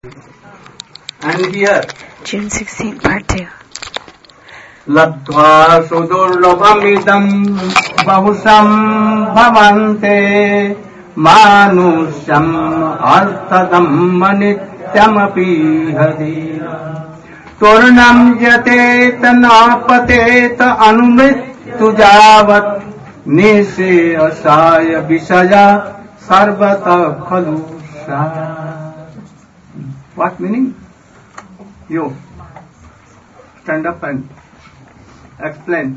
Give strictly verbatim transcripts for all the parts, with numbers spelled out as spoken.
And here, June sixteenth, part two. Labdhva sudurlabhamidam bahusam bhavante manusyam arthadam manityamapi hadira turnam jatet napatet anumrittu javat nise asaya visaya sarvata khalusha. What meaning? You stand up and explain.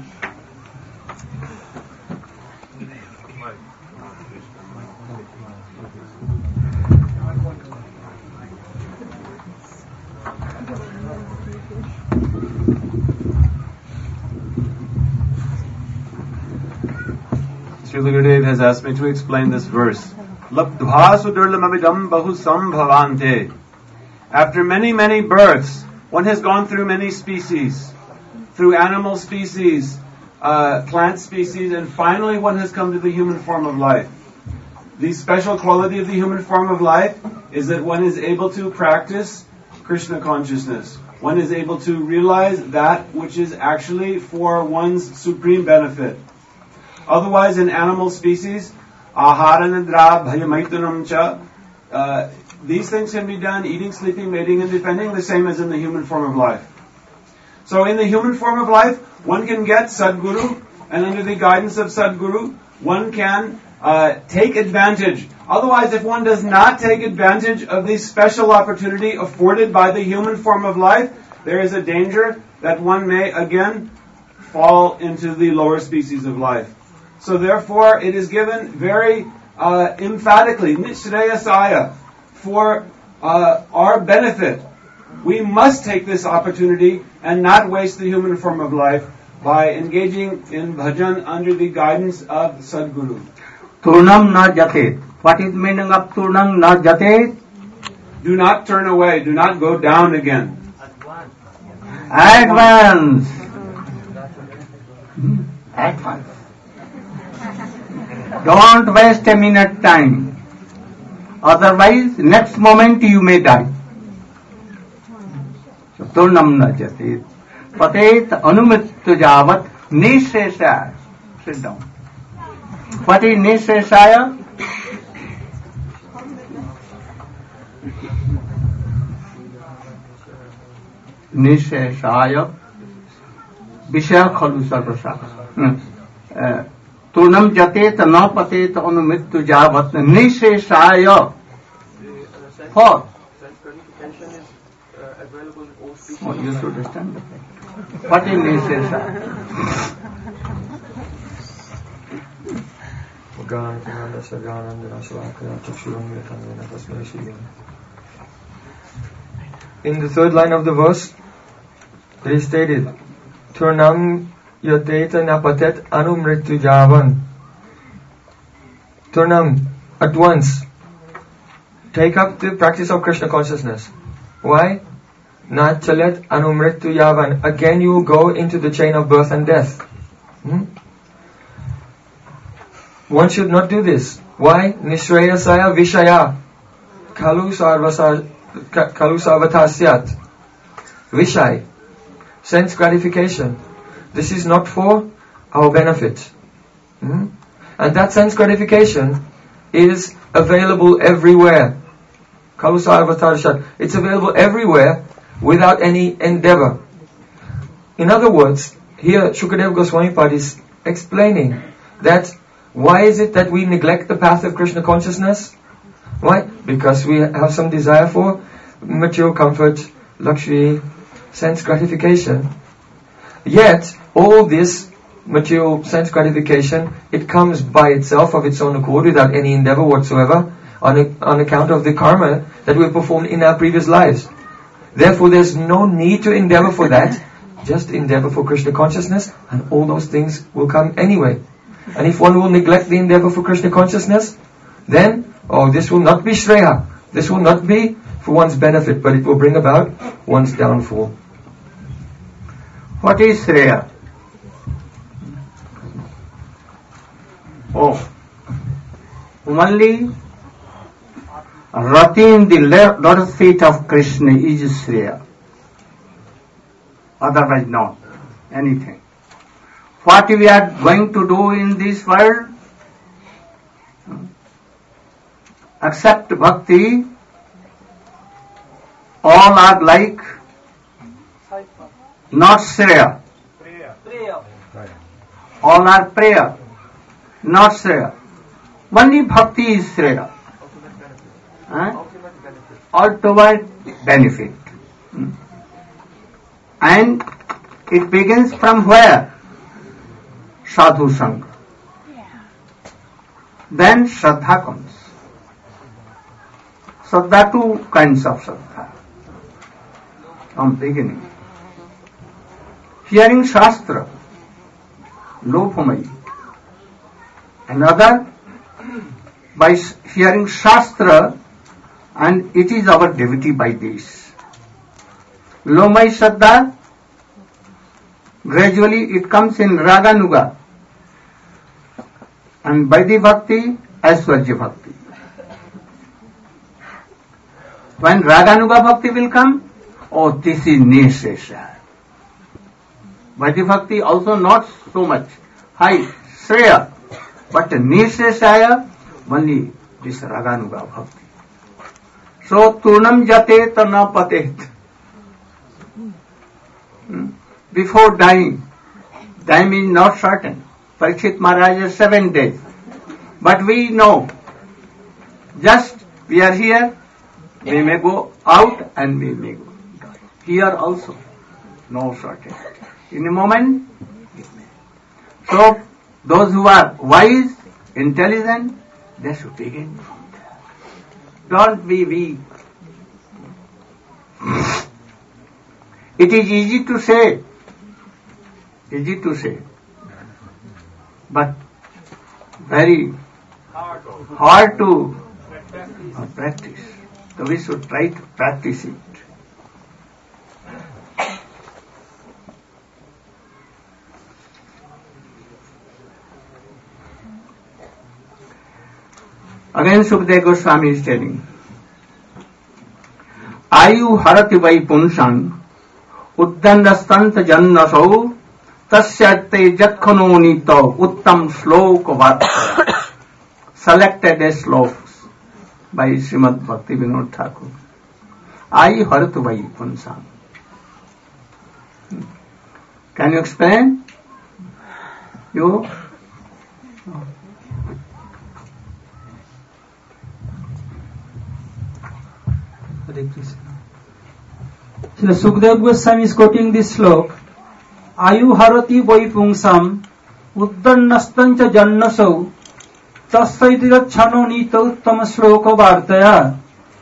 Srila Gurudev has asked me to explain this verse. Labdhva sudurlamamidam bahusam bhavante. After many, many births, one has gone through many species, through animal species, uh, plant species, and finally one has come to the human form of life. The special quality of the human form of life is that one is able to practice Krishna consciousness. One is able to realize that which is actually for one's supreme benefit. Otherwise, in animal species, ahara nidra bhayamaitunam cha, uh, these things can be done, eating, sleeping, mating, and defending, the same as in the human form of life. So in the human form of life, one can get Sadguru, and under the guidance of Sadguru, one can uh, take advantage. Otherwise, if one does not take advantage of the special opportunity afforded by the human form of life, there is a danger that one may again fall into the lower species of life. So therefore, it is given very uh, emphatically, Nishreyasaya, for uh, our benefit. We must take this opportunity and not waste the human form of life by engaging in bhajan under the guidance of Sadguru. Turnam na jate. What is the meaning of turnam na jate? Do not turn away. Do not go down again. Advance. Hmm? Advance. Don't waste a minute time. Otherwise, next moment you may die. So, turnam na jate. Patet anumittu javat nisheshaya. Sit down. What is nisheshaya? Nisheshaya Vishaya khalu sarvasha. Turnam jatet na patet anumittu javat nisheshaya. For. Oh, you should understand that. What is nisheshaya? In the third line of the verse, it is stated, Turnam yateta napatet anumritu javan. Turnam, at once, take up the practice of Krishna consciousness. Why? Na chalet anumritu yavan. Again you will go into the chain of birth and death. Hmm? One should not do this. Why? Nishreyasaya vishaya. Kalu sarvasa kalu sarvatasyat. Vishay. Sense gratification. This is not for our benefit. Hmm? And that sense gratification is available everywhere. Kalu sarvatasyat. It's available everywhere without any endeavor. In other words, here Shukadeva Goswami Pad is explaining that why is it that we neglect the path of Krishna consciousness? Why? Because we have some desire for material comfort, luxury, sense gratification. Yet, all this material sense gratification, it comes by itself of its own accord without any endeavor whatsoever on, a, on account of the karma that we performed in our previous lives. Therefore, there's no need to endeavor for that. Just endeavor for Krishna consciousness and all those things will come anyway. And if one will neglect the endeavor for Krishna consciousness, then, oh, this will not be Shreya. This will not be for one's benefit, but it will bring about one's downfall. What is Shreya? Oh, only Rati in the lotus feet of Krishna is Shreya. Otherwise not anything. What we are going to do in this world, except bhakti, all are like not Shreya. All are prayer, not Shreya. Only bhakti is Shreya. Huh? Ultimate benefit. Hmm. And it begins from where? Sadhu Sangha. Then Shraddha comes. So there are two kinds of Shraddha from beginning. Hearing Shastra, Lopamai. Another, by hearing Shastra, and it is our devotee by this. Lomai Shraddha, gradually it comes in Raganuga. And Vaidhi Bhakti, Aishwarya Bhakti. When Raganuga Bhakti will come, oh, this is Nishesha. Vaidhi Bhakti also not so much high, Shreya, but Nisheshaya, only this Raganuga Bhakti. So, Turnam Jate Tana Patet. Before dying, time is not certain. Parikshit Maharaj is seven days. But we know, just we are here, we may go out and we may go die. Here also, no certainty. In a moment, it may. So, those who are wise, intelligent, they should begin from there. Don't be weak. It is easy to say, easy to say, but very hard to uh, practice. So we should try to practice it. Again Sukadeva Goswami is telling, Ayu harati vai punsan uddandastanta jannasau tasyate jatkano nito uttam sloka vat. Selected as slokas by Srimad Bhakti Vinod Thakur. Ayu harati vai punsan. Can you explain? You? So Sukadeva Goswami is quoting this slok. Ayu harati vai pungsam uddannastancha jannasau tasvaitira chano nita uttama sloka vartaya.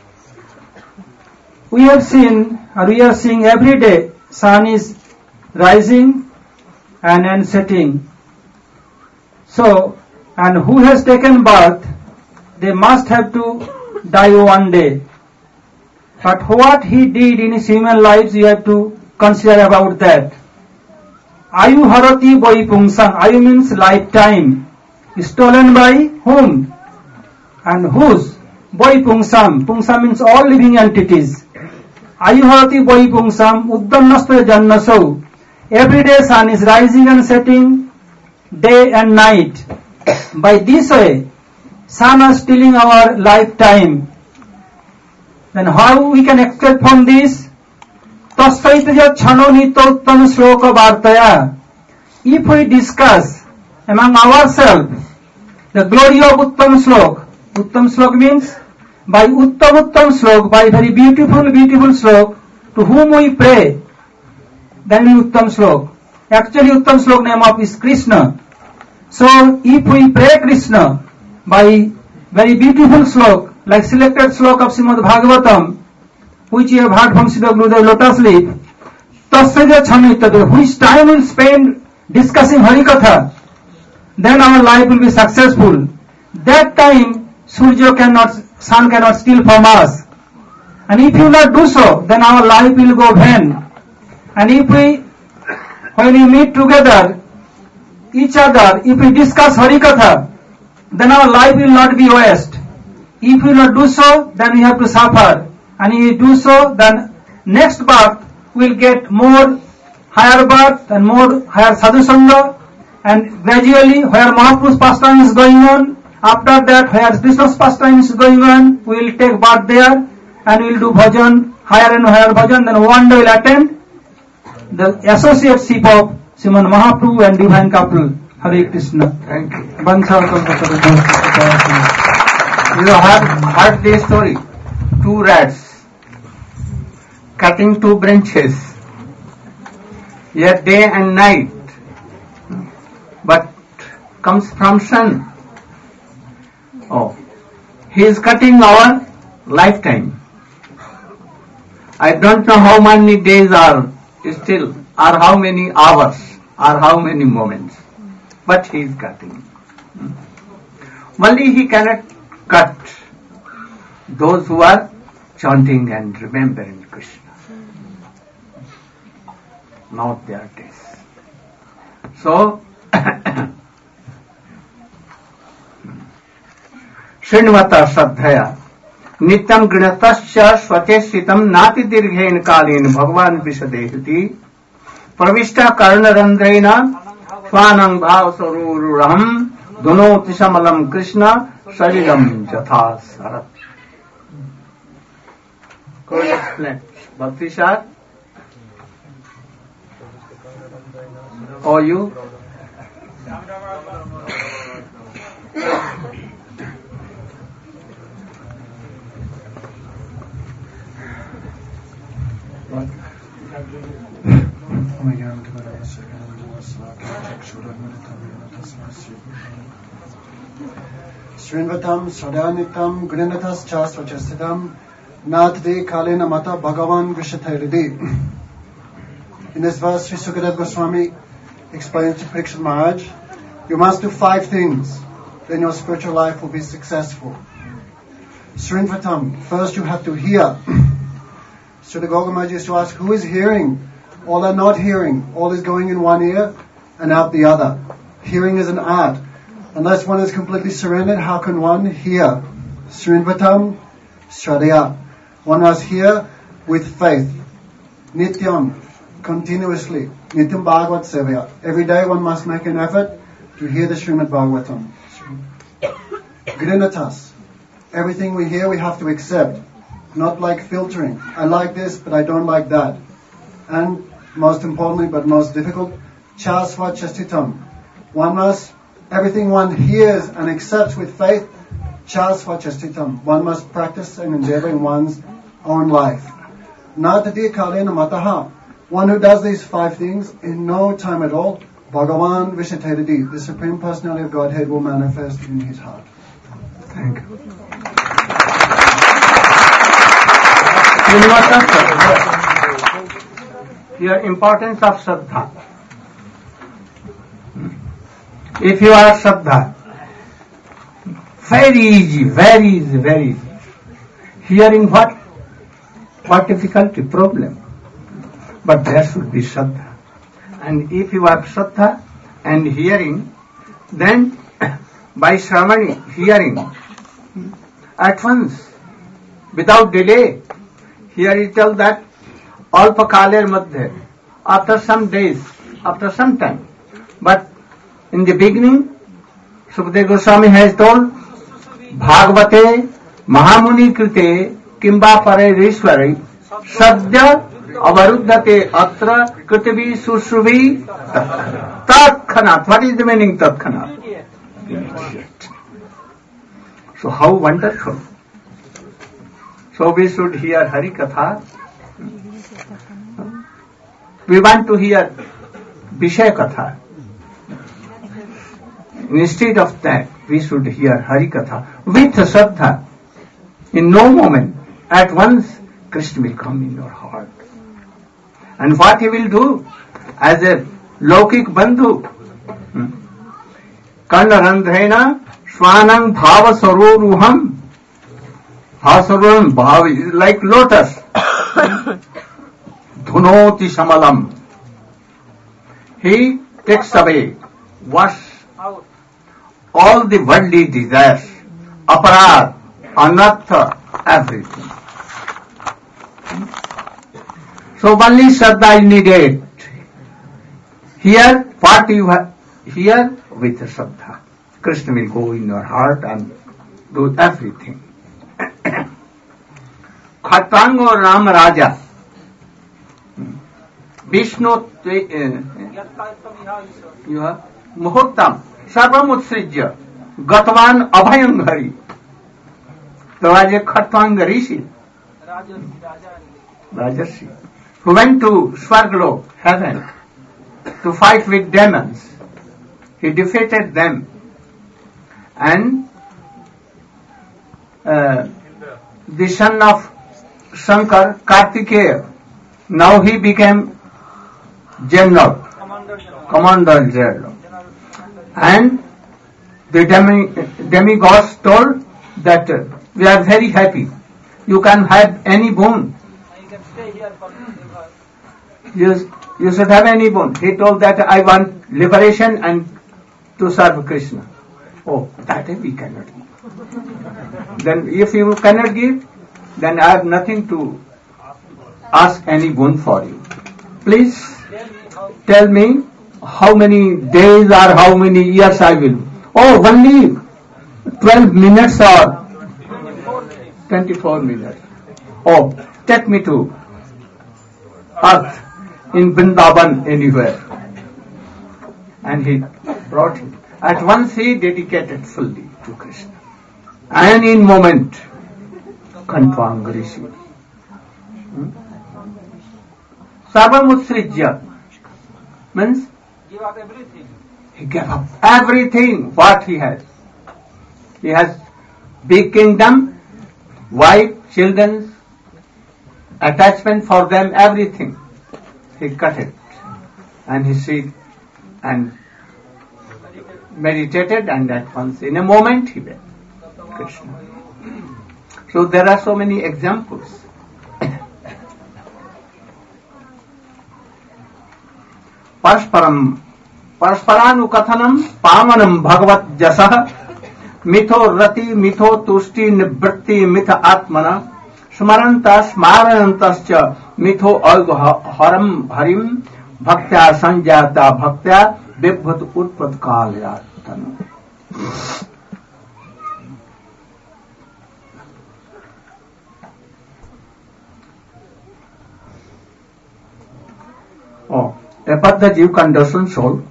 We have seen, or we are seeing every day, sun is rising and then setting. So, and who has taken birth, they must have to die one day. But what he did in his human lives, you have to consider about that. Ayu harati vai pungsam. Ayu means lifetime. Stolen by whom? And whose? Vai pungsam. Pungsam means all living entities. Ayu harati vai pungsam uddannasta jannasau. Every day sun is rising and setting, day and night. By this way, sun is stealing our lifetime. Then how we can escape from this? Tasvaitya chano nitottam sloka vartaya. If we discuss among ourselves the glory of Uttam Slok, Uttam Slok means by Uttam Uttam Slok, by very beautiful, beautiful Slok, to whom we pray, then we Uttam Slok. Actually Uttam Slok name of is Krishna. So if we pray Krishna by very beautiful Slok, like selected Slok of Srimad Bhagavatam, which you have heard from Srila Gurudev Lotus Leaf, Tasvaitya chano, which time we will spend discussing Harikatha, then our life will be successful. That time, Surya cannot, sun cannot steal from us. And if you not do so, then our life will go vain. And if we, when we meet together, each other, if we discuss Harikatha, then our life will not be waste. if we will not do so, then we have to suffer. And if we do so, then next birth will get more higher birth and more higher sadhu sangha, and gradually where Mahaprabhu's pastime is going on, after that where Krishna's pastime is going on, we will take birth there and we will do bhajan, higher and higher bhajan, then one day we will attend the associateship of Srimad Mahaprabhu and divine couple. Hare Krishna. Thank you. Bansha You have heard this story. Two rats cutting two branches, yet day and night, but comes from sun. Oh, he is cutting our lifetime. I don't know how many days are still, or how many hours, or how many moments, but he is cutting. Only he cannot cut those who are chanting and remembering Krishna. Not their days. So, Srinvata Sadhaya Nityam Grinatasya Swatesitam Nati Dirghen Kalin Bhagavan Visadehati Pravishta Karnarandrena Swanang Bhavasarururaham Dunoti Samalam Krishna Sariram Jatha Sarat. Could you explain? Bhakti Shah? Or you? What? Srinvatam Sadanitam Grinatas Chasvachasitam Natde Kalena Mata Bhagavan Vishathairidi. In this verse, Sri Sukadeva Goswami explains to Parikshit Maharaj, you must do five things, then your spiritual life will be successful. Srinvatam, first you have to hear. So the Gaugamaj used to ask, who is hearing? All are not hearing. All is going in one ear and out the other. Hearing is an art. Unless one is completely surrendered, how can one hear? Srinvatam, Shradaya. One must hear with faith. Nityam, continuously. Nityam Bhagavat Sevaya. Every day one must make an effort to hear the Srimad Bhagavatam. Grinatas. Everything we hear we have to accept. Not like filtering. I like this, but I don't like that. And most importantly, but most difficult, Chasva Chastitam. One must, everything one hears and accepts with faith, Chasva Chastitam. One must practice and endeavor in one's own life. Natadi Kalena Mataha. One who does these five things in no time at all, Bhagavan Vishathairidi, the Supreme Personality of Godhead, will manifest in his heart. Thank you. Your importance of Shraddha. If you are Shraddha, very easy, very easy, very easy. Hearing what? What difficulty? Problem. But there should be Shraddha. And if you have Shraddha and hearing, then by Shramani, hearing, at once, without delay, here he tells that Alpa Kaler Madhya, after some days, after some time. But in the beginning, Sukadeva Goswami has told, Bhagavate Mahamuni Krite Kimba Pare Rishwari Sadhya Avaruddhate Atra Kritivi Susruvi Tatkhanat. What is the meaning Tatkhanat? So how wonderful. So we should hear Hari Katha. We want to hear Vishaya Katha. Instead of that, we should hear Hari Katha with Shraddha. In no moment, at once, Krishna will come in your heart. And what he will do? As a Lokik Bandhu, Karnarandhrena Swanang Bhava Saroruham. Bhava Bhava is like lotus. Dhunoti Samalam. He takes away, wash out all the worldly desires, aparad, anartha, everything. So only Shraddha is needed. Here, what you have, here with Shraddha. Krishna will go in your heart and do everything. Khatango Ram Raja. Vishnu, you have Muhurtam, Sarvamutsrijya, Gatvan Abhayangari. There was a Khatwanga Rishi, Rajarshi, who went to Swargalok, heaven, to fight with demons. He defeated them. And uh, the son of Shankar, Kartikeya, now he became general, commander general. And the demi, demigods told that uh, we are very happy. You can have any boon. You, you should have any boon. He told that I want liberation and to serve Krishna. Oh, that we cannot give. Then if you cannot give, then I have nothing to ask any boon for you. Please tell me how many days or how many years I will. Oh, only twelve minutes or twenty-four minutes. Oh, take me to earth in Vrindavan anywhere. And he brought him. At once he dedicated fully to Krishna. And in moment, Khatwanga Rishi. Hmm? Sarvamutsrijya means give up everything. He gave up everything what he has. He has big kingdom, wife, children, attachment for them, everything. He cut it. And he said, and meditated, and at once, in a moment, he went Krishna. So there are so many examples. Parasparam, Parasparanukathanam Pamanam Bhagavat Jasah Mitho Rati Mitho Tusti Nivritti Mitha Atmana Smaranta Smarantascha Mitho Algo Haram Harim Bhaktya Sanjata Bhaktya Vibhut Utpat Kalyatana. Oh, a Baddha Jiv conditioned soul,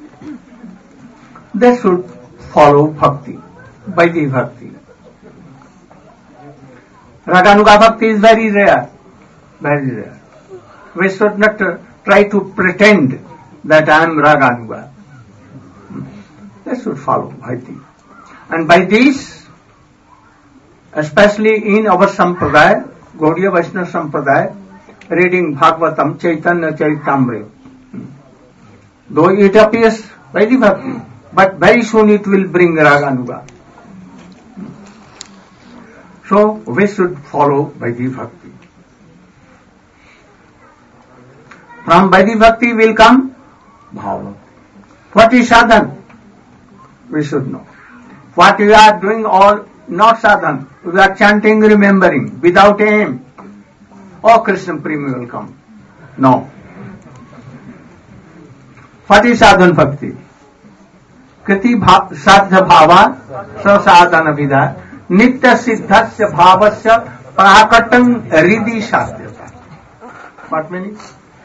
they should follow bhakti, Vaidhi bhakti. Raganuga bhakti is very rare, very rare. We should not uh, try to pretend that I am Raganuga. They should follow Vaidhi. And by this, especially in our Sampradaya, Gaudiya Vaishnava Sampradaya, reading Bhagavatam, Chaitanya Charitamrita, though it appears Vaidhi bhakti, but very soon it will bring Raganuga. So we should follow Vaidhi bhakti. From Vaidhi bhakti will come Bhava. What is sadhan? We should know. What we are doing or not sadhan, we are chanting, remembering, without aim. Oh, Krishna Prema will come. No. What is sadhan bhakti? Kriti sadhya bhava sasadhana vidha nitya siddhasya bhavasya prakatang ridi sadhyata. What meaning?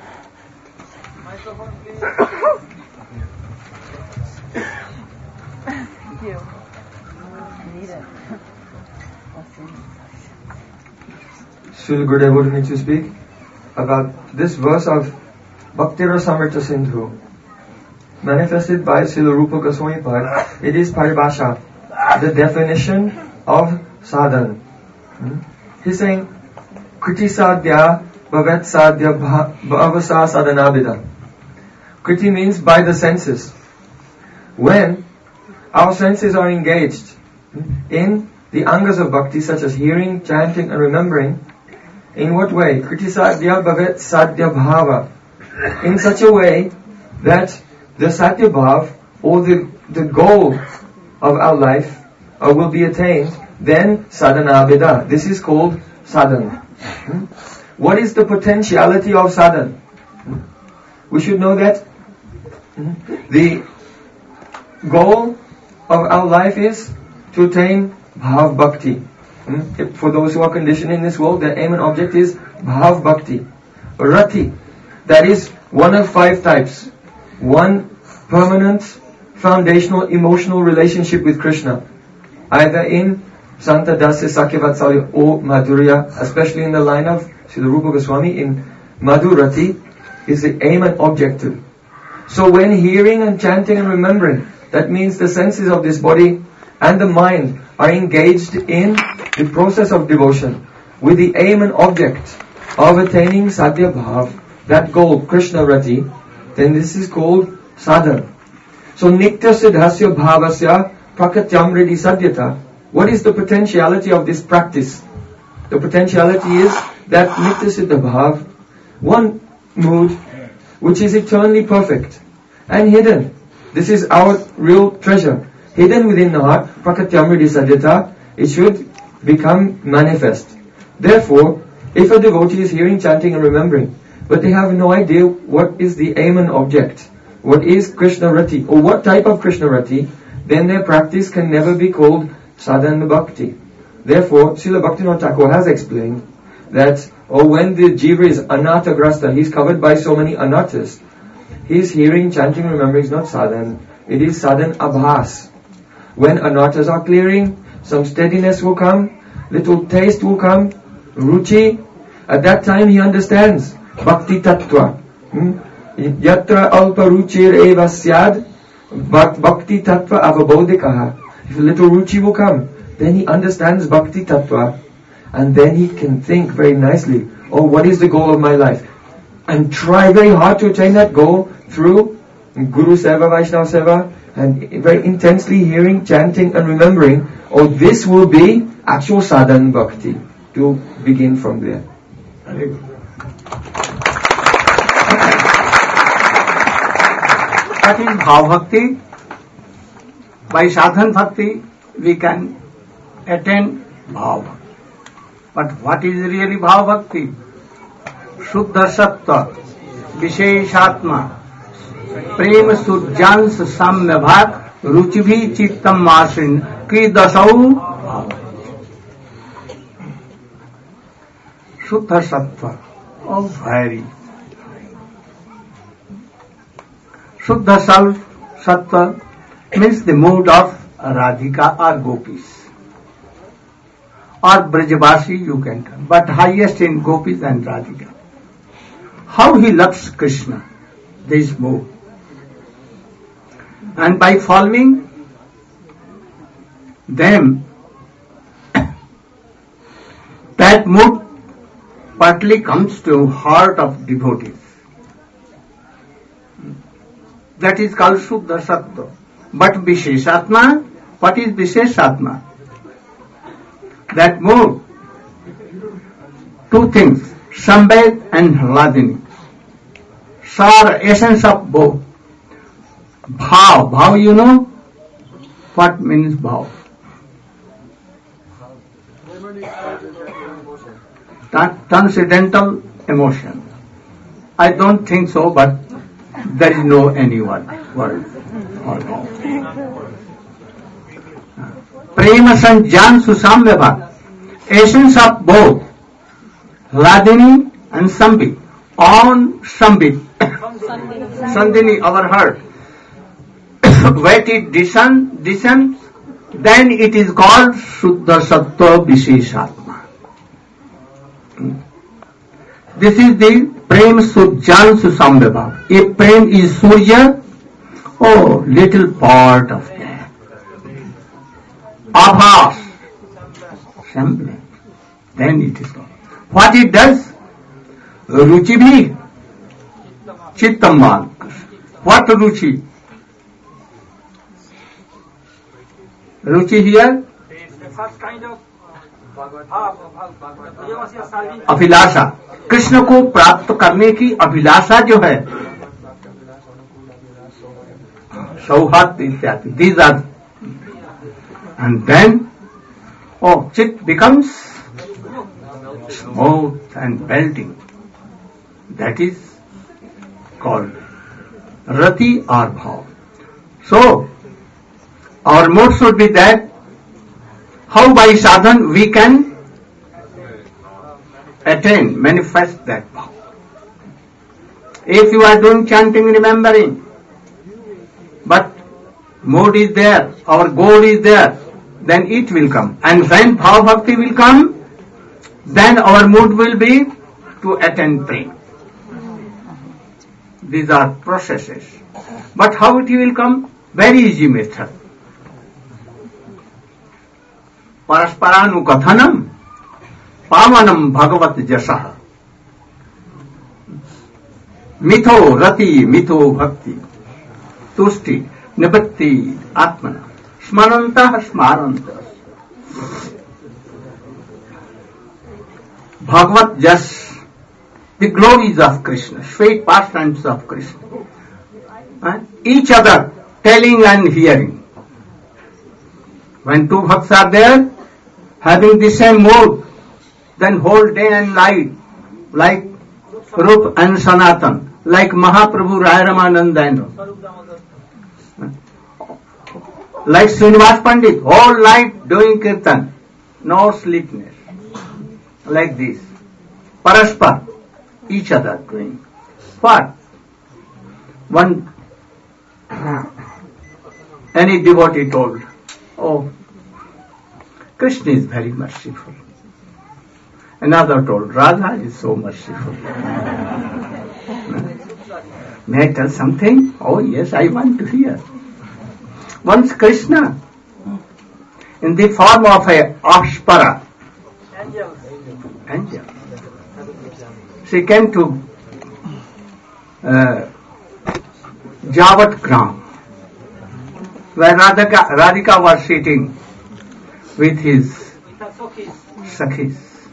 Srila Gurudev wanted me to speak about this verse of Bhakti Rasamrita Sindhu, manifested by Srila Rupa Goswami Pad. It is paribhasha, the definition of sadhan. Hmm? He's saying, Kriti sadhya bhavet sadhya bhavasa sadhanabhida. Kriti means by the senses. When our senses are engaged in the angas of bhakti, such as hearing, chanting and remembering, in what way? Kriti sadhya bhavet sadhya bhava. In such a way that the sadhya bhav, or the, the goal of our life, uh, will be attained then sadhana veda. This is called sadhana. Hmm? What is the potentiality of sadhana? Hmm? We should know that hmm? the goal of our life is to attain bhav bhakti. Hmm? For those who are conditioned in this world, their aim and object is bhav bhakti. Rati, that is one of five types. One, permanent, foundational, emotional relationship with Krishna. Either in Santa Dasya Sakya Vatsalya or Madhurya, especially in the line of Srila Rupa Goswami, in Madhurati is the aim and objective. So when hearing and chanting and remembering, that means the senses of this body and the mind are engaged in the process of devotion with the aim and object of attaining Sadhya Bhav, that goal, Krishna Rati, then this is called sadhana. So Nitya Siddhasya Bhavasya Prakatyam Ridi Sadyata. What is the potentiality of this practice? The potentiality is that Nitya Siddha Bhav, one mood which is eternally perfect and hidden. This is our real treasure. Hidden within the heart, Prakatyam Ridi Sadyata, it should become manifest. Therefore, if a devotee is hearing, chanting and remembering, but they have no idea what is the aim and object, what is Krishna Rati, or what type of Krishna Rati, then their practice can never be called sadhana bhakti. Therefore, Srila Bhaktivinoda Thakur has explained that, or when the jiva is anartha grasta, he's covered by so many anarthas, his hearing, chanting, remembering is not sadhana, it is sadhana abhas. When anarthas are clearing, some steadiness will come, little taste will come, ruchi, at that time he understands bhakti tattva. Hmm? Yatra alpa ruchir eva syad bhakti tattva avabodhikaha. If a little ruchi will come, then he understands bhakti tattva, and then he can think very nicely, oh, what is the goal of my life? And try very hard to attain that goal through Guru Seva, Vaishnava Seva, and very intensely hearing, chanting and remembering. Oh, this will be actual sadhana bhakti, to begin from there. What is Bhav Bhakti? By sadhana bhakti, we can attain Bhav. But what is really Bhav Bhakti? Shuddha Sattva, Visheshatma, Prem Sujjans Samya Bhak, Ruchibhi Chittam Masin, Ki Dasau. Shuddha Sattva, oh very. Shuddha Sattva means the mood of Radhika or Gopis. Or Brajavasi you can turn, but highest in Gopis and Radhika. How he loves Krishna, this mood. And by following them, that mood partly comes to heart of devotees. That is called Shuddha Sattva. But Visheshatma, what is Visheshatma? That mood, two things, Sambhed and Hladini. Sar, essence of both. Bhav, bhav you know? What means bhav? Transcendental emotion. I don't think so, but there is no any word. word or bhav. Prema Sanjan Susamya Bhak. Essence of both. Hladini and Sambhi. On Sambhi. Sandhini, our heart. When it descends, descends, then it is called Shuddha Sattva Visheshatma. This is the Prem Sujjan Susamya Bhak. If Prem is Surya, oh, little part of that. Abhas, semblance. Then it is called. What it does? Ruchi bhi, Chittamman. What Ruchi? Ruchi here? अभिलाषा, कृष्ण को प्राप्त करने की अभिलाषा जो है, सौहार्द इत्यादि, these are, and then Oh, chit becomes smooth and melting. That is called rati or bhav. So, our mood should be that how by sadhan we can attain, manifest that bhav. If you are doing chanting, remembering, but mood is there, our goal is there, then it will come. And when bhav bhakti will come, then our mood will be to attain prema. These are processes. But how it will come? Very easy method. Parasparanukathanam pavanam bhagavat jasah. Mitho rati, mitho bhakti, tusti, nibatti, atmana, smarantah, smarantah. Bhagavat jas, the glories of Krishna, sweet pastimes of Krishna. Uh, each other telling and hearing. When two bhakts are there, having the same mood, then whole day and night, like Rup and Sanatan, like Mahaprabhu Rai Ramananda, like Srinivas Pandit, whole night doing kirtan, no sleepiness, like this. Paraspar, each other doing. What? One, any devotee told, oh, Krishna is very merciful. Another told, Radha is so merciful. May I tell something? Oh yes, I want to hear. Once Krishna, in the form of a Apsara, angel, angel, she came to uh, Javat Gram, where Radhika, Radhika was sitting with his Sakhis.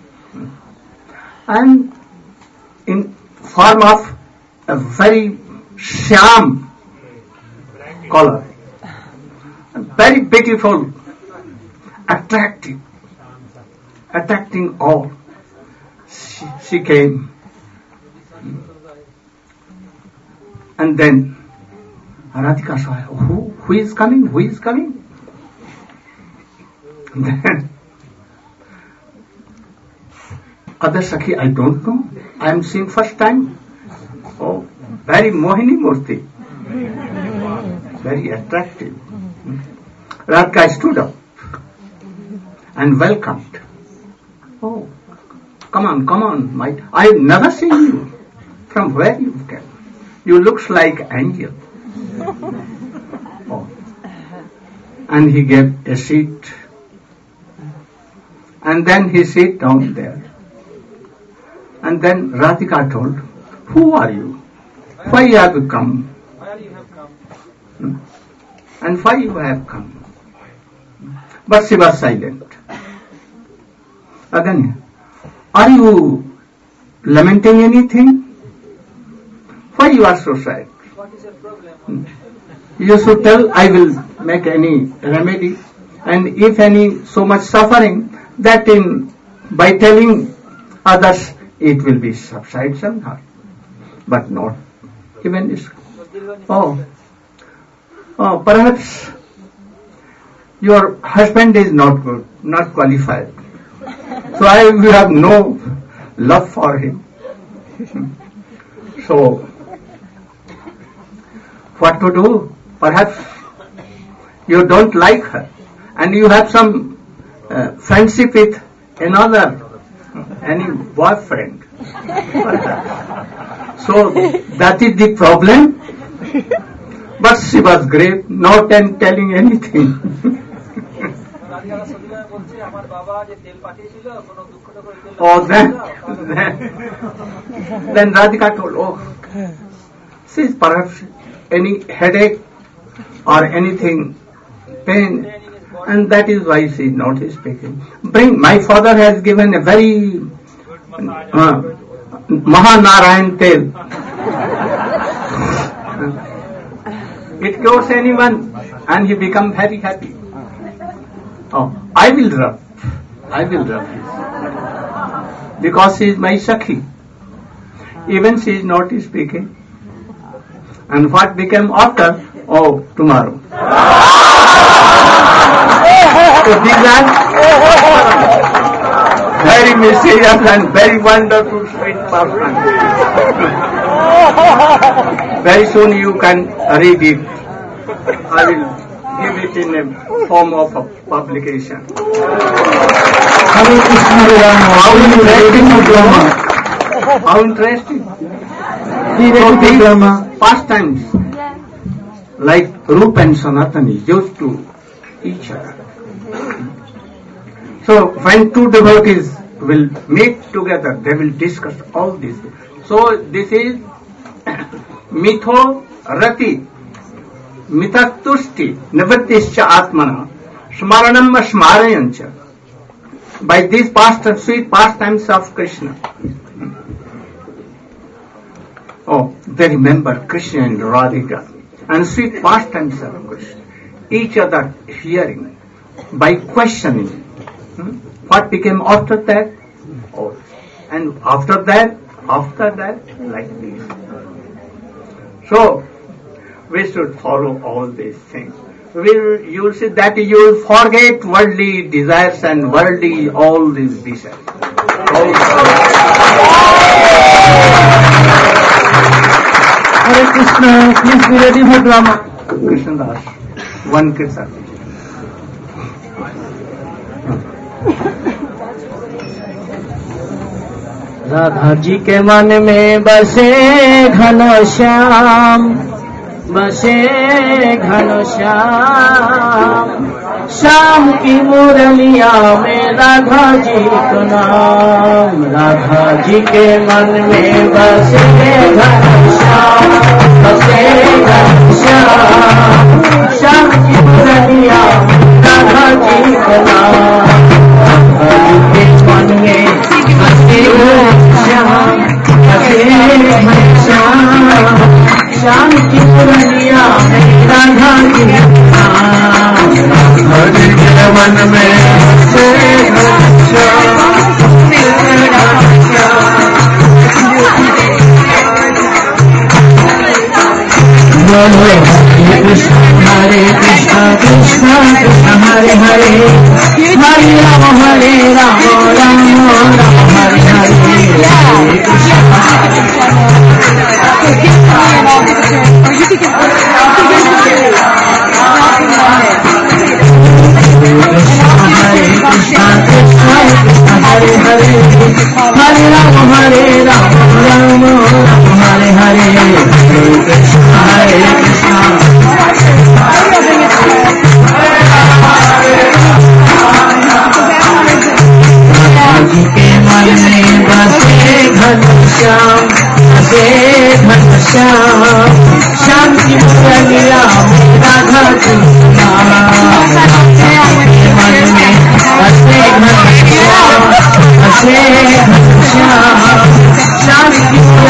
And in form of a very sham color, very beautiful, attractive, attracting all. She, she came. And then Radhika saw, who, who is coming? Who is coming? And then other Sakhi, I don't know. I am seeing first time. Oh, very Mohini Murti. Very attractive. Radhika stood up and welcomed. Oh, come on, come on. My, I have never seen you. From where you came? You looks like angel. Oh. And he gave a seat. And then he sat down there. And then Radhika told, who are you? Why you have come? Where you have come? Hmm? And why you have come? But she was silent. Again, are you lamenting anything? Why you are so sad? What is your problem? Hmm? You should tell, I will make any remedy. And if any so much suffering, that in by telling others, it will be subside somehow. But not even this. Oh, oh, perhaps your husband is not good, not qualified. So I will have no love for him. So, what to do? Perhaps you don't like her and you have some uh, friendship with another, any boyfriend. So that is the problem. But she was grave, not and telling anything. Oh, then, then, then Radhika told, oh, she is perhaps any headache or anything, pain, and that is why she is not speaking. Bring, my father has given a very uh, Mahanarayan tel. It cures anyone and he become very happy. Oh, I will rub. I will refuse. Because she is my Sakhi. Even she is not speaking. And what became after? Oh, tomorrow. So these are very mysterious and very wonderful sweet pastimes. Very soon you can read it. I will give it in a form of a publication. Hare Krishna Rama. How interesting drama. How interesting. So these pastimes, like Rupa and Sanatani, used to each other. So when two devotees will meet together, they will discuss all this. So this is mitho rati, mitatushti, nivrittischa atmana, smaranam smarayancha. By these past sweet pastimes of Krishna. Oh, they remember Krishna and Radhika and sweet pastimes of Krishna. Each other hearing by questioning. Hmm? What became after that? Oh, and after that, after that, like this. So, we should follow all these things. Will you will see that you will forget worldly desires and worldly all these desires. Hare Krishna, please be ready for drama. Krishna Das, one Kirtan. Radha ji के मन में बसे घनश्याम, बसे घनश्याम, श्याम की मुरलिया में राधा जी का नाम। राधा जी के मन में बसे घनश्याम, बसे घनश्याम, श्याम की मुरलिया में राधा जी का नाम। राधा जी के मन में बसे घनश्याम, बसे घनश्याम, श्याम की मुरलिया में राधा जी का नाम। राधा जी के मन में बसे घनश्याम, हरे कृष्ण हरे कृष्ण कृष्ण कृष्ण हरे हरे, हरे राम हरे राम राम राम हरे हरे। हरे कृष्ण हरे कृष्ण कृष्ण कृष्ण हरे हरे, हरे राम हरे राम राम राम हरे हरे। हरे कृष्ण हरे कृष्ण जी के मन में बसे घनश्याम, बसे घनश्याम, श्याम की मुरलिया में राधा जी का नाम। मन में बसे घनश्याम, बसे घनश्याम, श्याम की